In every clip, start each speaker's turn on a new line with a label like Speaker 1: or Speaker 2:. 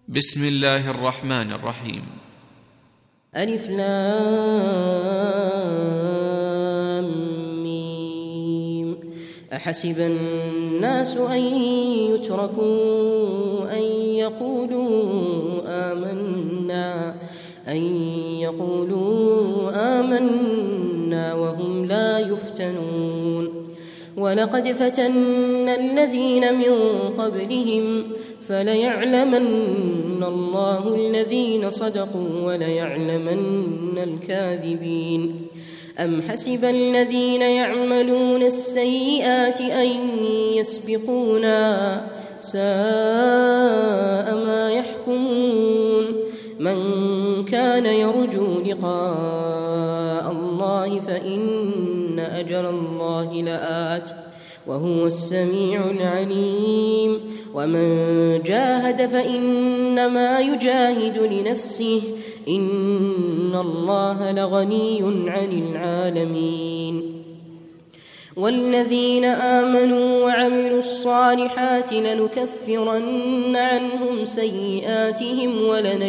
Speaker 1: بسم الله الرحمن الرحيم.
Speaker 2: ألف لام ميم. أحسب الناس أن يتركوا أن يقولوا آمنا وهم لا يفتنون. ولقد فتنا الذين من قبلهم فليعلمن الله الذين صدقوا وليعلمن الكاذبين. أم حسب الذين يعملون السيئات أن يسبقونا ساء ما يحكمون. من كان يرجو لقاء الله فإن أجل الله لآت وهو السميع العليم. ومن جاهد فإنما يجاهد لنفسه إن الله لغني عن العالمين. والذين آمنوا وعملوا الصالحات لنكفرن عنهم سيئاتهم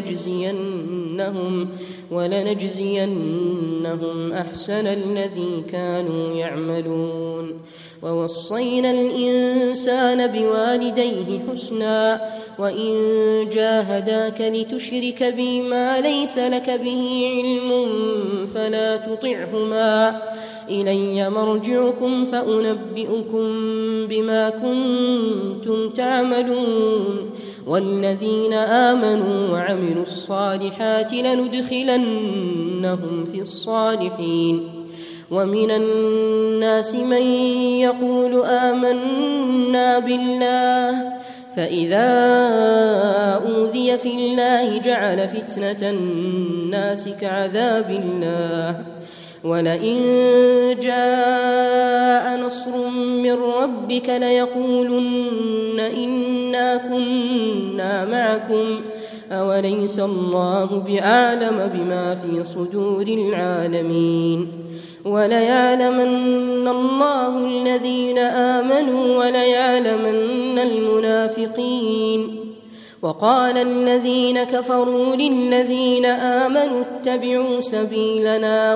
Speaker 2: ولنجزينهم أحسن الذي كانوا يعملون. ووصينا الإنسان بوالديه حسنا وإن جاهداك لتشرك بي ما ليس لك به علم فلا تطعهما. إلي مرجعكم فأنبئكم بما كنتم تعملون. والذين آمنوا وعملوا الصالحات لندخلنهم في الصالحين. ومن الناس من يقول آمنا بالله فإذا أوذي في الله جعل فتنة الناس كعذاب الله. ولئن جاء نصر من ربك ليقولن إنا كنا معكم أوليس الله بأعلم بما في صدور العالمين. وليعلمن الله الذين آمنوا وليعلمن المنافقين. وقال الذين كفروا للذين آمنوا اتبعوا سبيلنا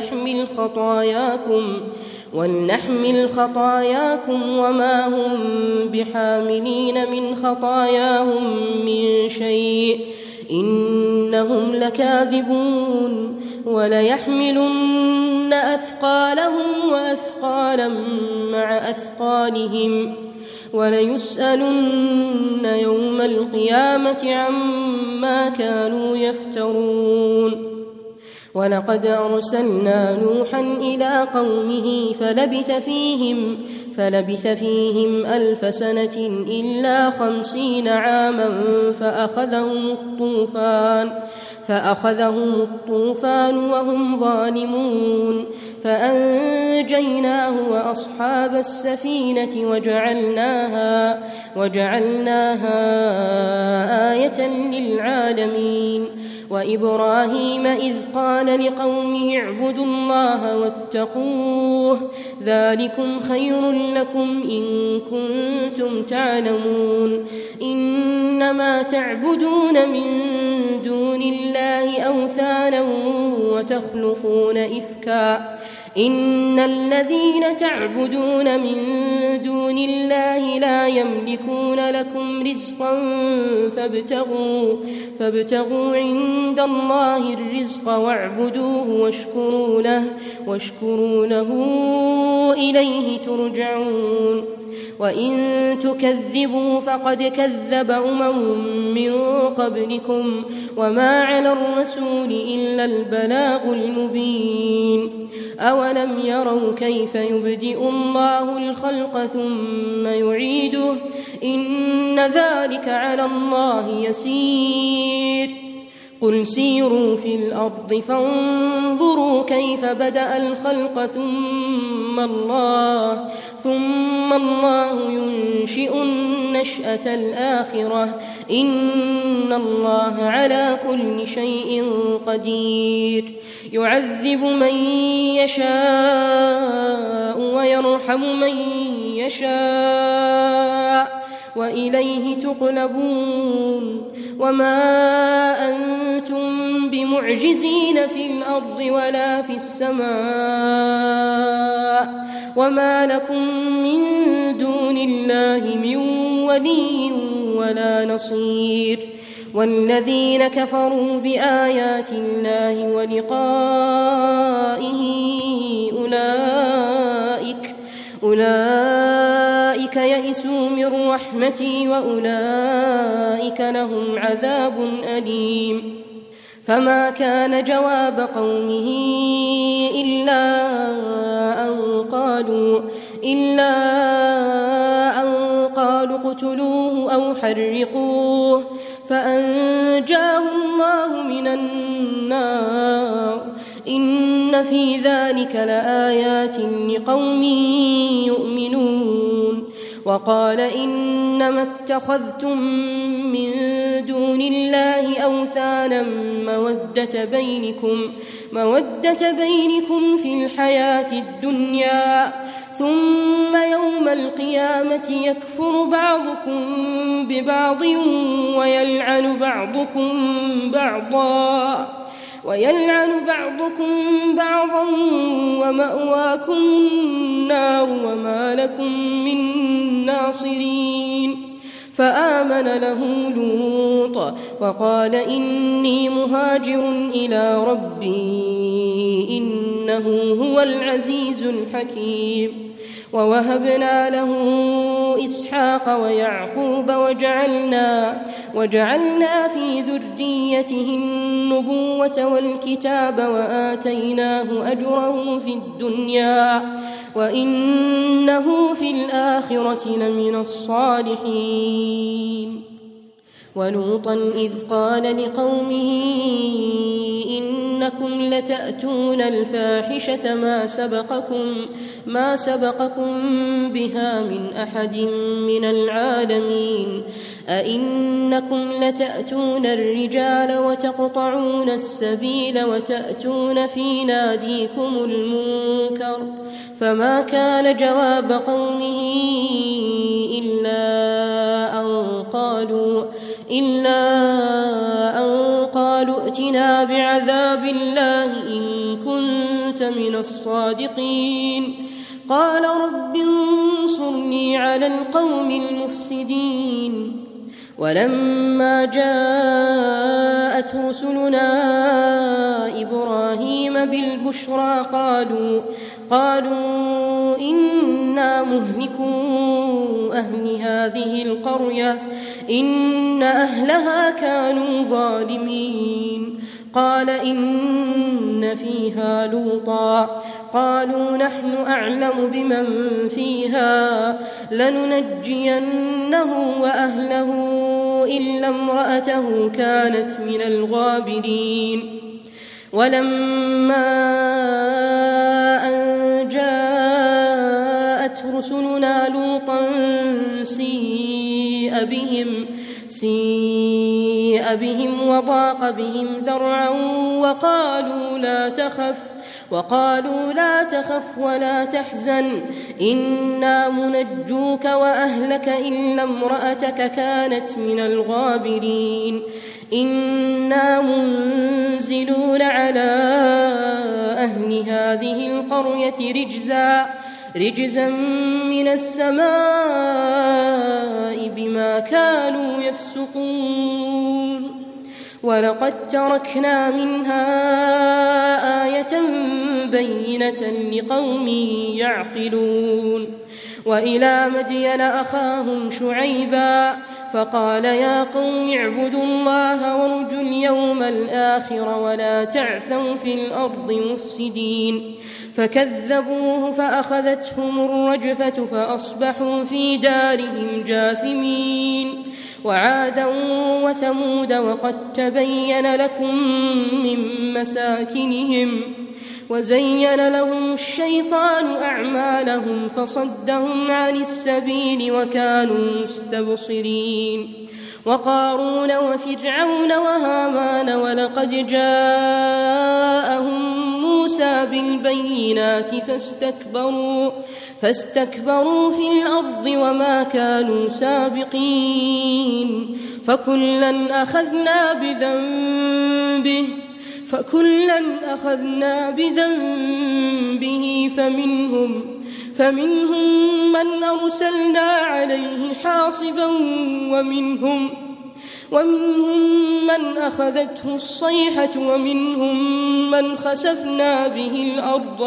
Speaker 2: ولنحمل خطاياكم وما هم بحاملين من خطاياهم من شيء إنهم لكاذبون. وليحملن أثقالهم وأثقالا مع أثقالهم وليسألن يوم القيامة عما كانوا يفترون. ولقد أرسلنا نوحا إلى قومه فلبث فيهم 1000 سنة إلا 50 عاما فأخذهم الطوفان وهم ظالمون. فأنجيناه وأصحاب السفينة وجعلناها آية للعالمين. وإبراهيم إذ قال لقومه اعبدوا الله واتقوه ذلكم خير لكم إن كنتم تعلمون. إنما تعبدون من دون الله أوثانا وتخلقون إفكا. إن الذين تعبدون من دون الله لا يملكون لكم رزقا فابتغوا عند الله الرزق واعبدوه واشكروا له إليه ترجعون. وإن تكذبوا فقد كذب من قبلكم وما على الرسول إلا البلاغ المبين. أولم يروا كيف يبدئ الله الخلق ثم يعيده إن ذلك على الله يسير. قل سيروا في الأرض فانظروا كيف بدأ الخلق ثم الله ينشئ النشأة الآخرة إن الله على كل شيء قدير. يعذب من يشاء ويرحم من يشاء وإليه تقلبون. وما أنتم بمعجزين في الأرض ولا في السماء وما لكم من دون الله من ولي ولا نصير والذين كفروا بآيات الله ولقائه أولئك يئسوا من رحمتي وأولئك لهم عذاب أليم فما كان جواب قومه إلا أن قالوا اقتلوه أو حرقوه فأنجاه الله من النار إن في ذلك لآيات لقوم يؤمنون وقال إنما اتخذتم من دون الله أوثانا مودة بينكم في الحياة الدنيا ثم يوم القيامة يكفر بعضكم ببعض ويلعن بعضكم بعضا ومأواكم النار وما لكم من ناصرين فآمن له لوط وقال إني مهاجر إلى ربي إنه هو العزيز الحكيم ووهبنا له إسحاق ويعقوب وجعلنا في ذريته النبوة والكتاب وآتيناه أجره في الدنيا وإنه في الآخرة لمن الصالحين ولوطا إذ قال لقومه إنكم لتأتون الفاحشة ما سبقكم بها من أحد من العالمين أئنكم لتأتون الرجال وتقطعون السبيل وتأتون في ناديكم المنكر فما كان جواب قومه إلا أن قالوا ائتنا بعذاب الله إن كنت من الصادقين قال رب انصرني على القوم المفسدين ولما جاءت رسلنا إبراهيم بالبشرى قالوا إنا مهلكو أهل هذه القرية إن أهلها كانوا ظالمين قال إن فيها لوطا قالوا نحن أعلم بمن فيها لننجينه وأهله إلا امرأته كانت من الغابرين ولما أن جاءت رسلنا لوطا سيء بهم وضاق بهم ذرعا وقالوا لا تخف ولا تحزن إنا منجوك وأهلك إلا امرأتك كانت من الغابرين إنا منزلون على أهل هذه القرية رجزا من السماء بما كانوا يفسقون ولقد تركنا منها آية بينة لقوم يعقلون وإلى مدين أخاهم شعيبا فقال يا قوم اعبدوا الله وارجوا اليوم الآخر ولا تعثوا في الأرض مفسدين فكذبوه فأخذتهم الرجفة فأصبحوا في دارهم جاثمين وعادا وثمود وقد تبين لكم من مساكنهم وزين لهم الشيطان أعمالهم فصدهم عن السبيل وكانوا مستبصرين وقارون وفرعون وهامان ولقد جاءهم موسى بالبينات فاستكبروا في الأرض وما كانوا سابقين فكلا أخذنا بذنبه فمنهم من أرسلنا عليه حاصبا ومنهم من أخذته الصيحة ومنهم من خسفنا به الأرض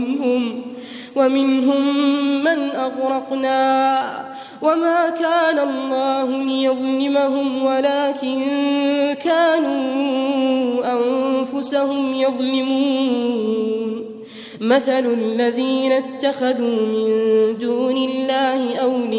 Speaker 2: ومنهم من أغرقنا وما كان الله ليظلمهم ولكن كانوا أنفسهم يظلمون مثل الذين اتخذوا من دون الله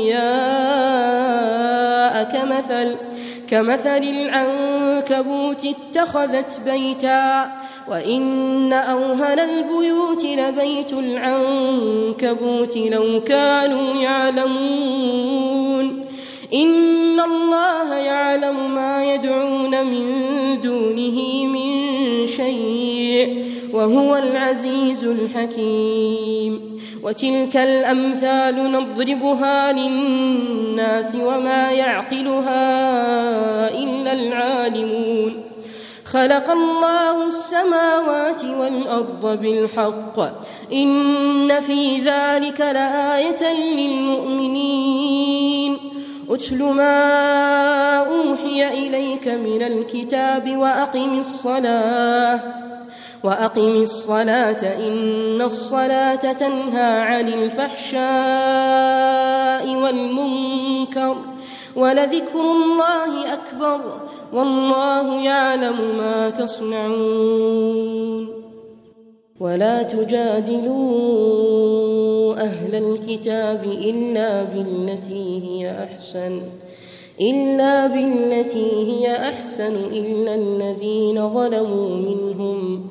Speaker 2: أولياء كمثل العنكبوت اتخذت بيتا وإن أوهن البيوت لبيت العنكبوت لو كانوا يعلمون إن الله يعلم ما يدعون من دونه من شيء وهو العزيز الحكيم وتلك الأمثال نضربها للناس وما يعقلها إلا العالمون خلق الله السماوات والأرض بالحق إن في ذلك لآية للمؤمنين أتل ما أوحي إليك من الكتاب وأقم الصلاة إن الصلاة تنهى عن الفحشاء والمنكر ولذكر الله أكبر والله يعلم ما تصنعون ولا تجادلوا أهل الكتاب إلا بالتي هي أحسن إلا الذين ظلموا منهم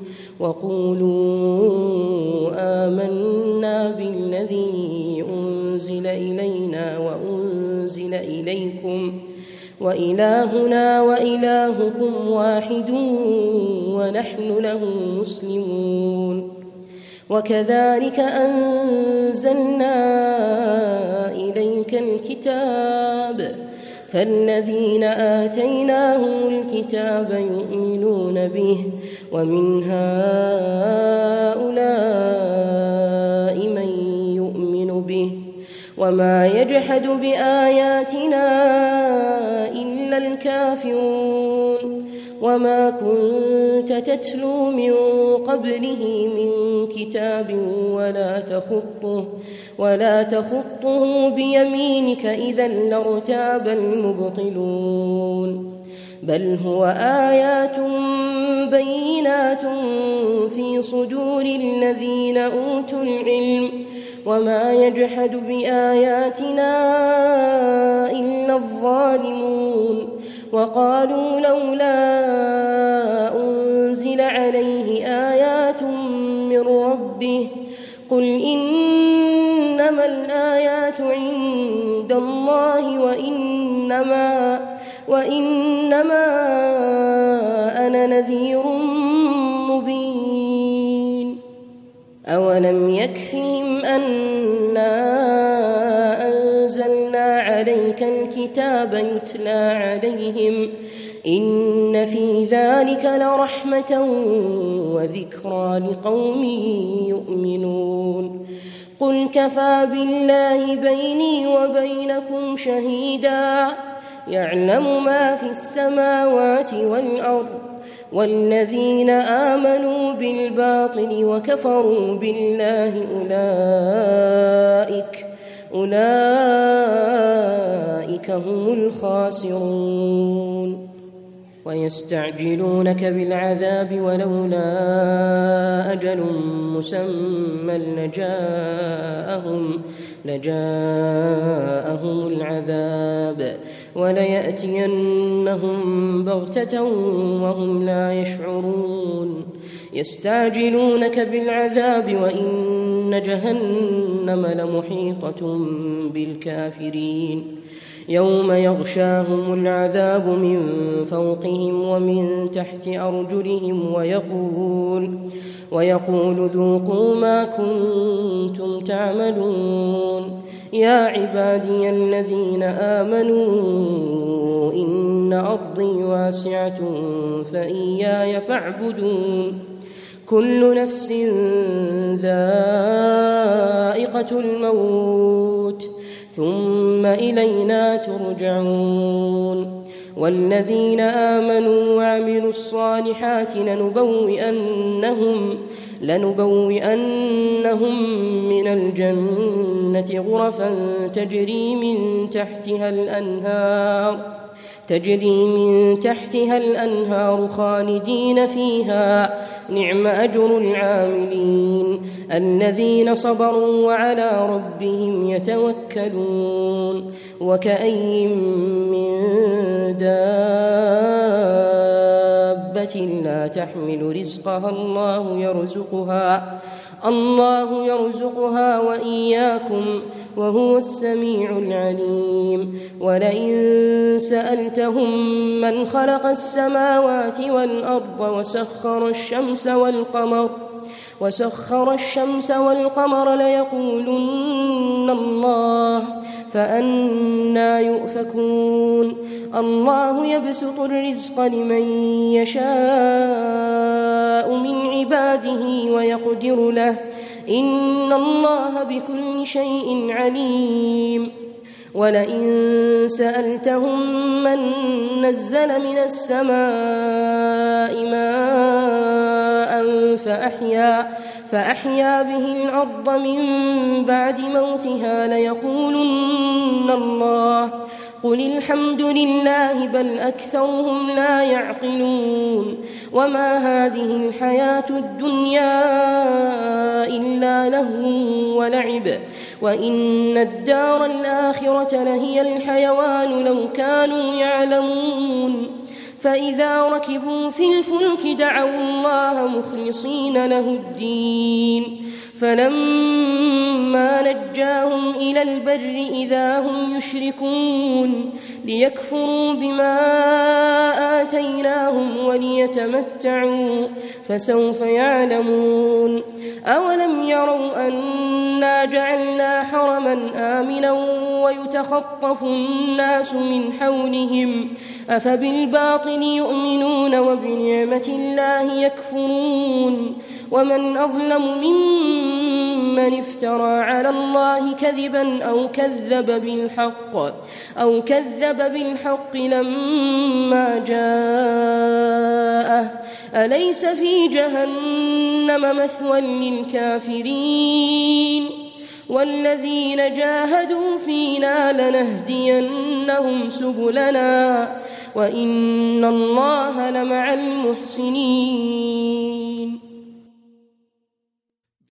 Speaker 2: وقولوا آمنا بالذي أنزل إلينا وأنزل إليكم وإلهنا وإلهكم واحد ونحن له مسلمون وكذلك أنزلنا إليك الكتاب فالذين آتيناهم الكتاب يؤمنون به ومن هؤلاء من يؤمن به وما يجحد بآياتنا إلا الكافرون وما كنت تتلو من قبله من كتاب ولا تخطه بيمينك إذا لارتاب المبطلون بل هو آيات بينات في صدور الذين أوتوا العلم وما يجحد بآياتنا إلا الظالمون وقالوا لولا أنزل عليه آيات من ربه قل إنما الآيات عند الله وإنما أنا نذير مبين أولم يكفهم أنا أنزلنا عليك الكتاب يتلى عليهم إن في ذلك لرحمة وذكرى لقوم يؤمنون قل كفى بالله بيني وبينكم شهيدا يعلم ما في السماوات والأرض والذين آمنوا بالباطل وكفروا بالله أولئك هم الخاسرون ويستعجلونك بالعذاب ولولا أجل مسمى لجاءهم العذاب وليأتينهم بغتة وهم لا يشعرون يستعجلونك بالعذاب وإن جهنم لمحيطة بالكافرين يوم يغشاهم العذاب من فوقهم ومن تحت أرجلهم ويقول ذوقوا ما كنتم تعملون يا عبادي الذين آمنوا إن إن أرضي واسعة فإياي فاعبدون كل نفس ذائقة الموت ثم إلينا ترجعون والذين آمنوا وعملوا الصالحات لنبوئنهم من الجنة غرفا تجري من تحتها الأنهار خالدين فيها نعم أجر العاملين الذين صبروا وعلى ربهم يتوكلون وكأي من دابة لا تحمل رزقها الله يرزقها وإياكم وهو السميع العليم ولئن سألتهم من خلق السماوات والأرض وسخر الشمس والقمر ليقولن الله فأنى يؤفكون الله يبسط الرزق لمن يشاء من عباده ويقدر له إن الله بكل شيء عليم ولئن سألتهم من نزل من السماء ماء فأحيا به الأرض من بعد موتها ليقولن الله قل الحمد لله بل أكثرهم لا يعقلون وما هذه الحياة الدنيا إلا لهو ولعب وإن الدار الآخرة لهي الحيوان لو كانوا يعلمون فإذا ركبوا في الفلك دعوا الله مخلصين له الدين فلما نجاهم إلى البر إذا هم يشركون ليكفروا بما آتيناهم وليتمتعوا فسوف يعلمون أولم يروا أنا جعلنا حرما آمنا ويتخطف الناس من حولهم أفبالباطل يؤمنون وبنعمة الله يكفرون ومن أظلم ممن افترى على الله كذبا أو كذب بالحق لما جاءه أليس في جهنم مثوى للكافرين والذين جاهدوا فينا لنهدينهم سبلنا وإن الله لمع المحسنين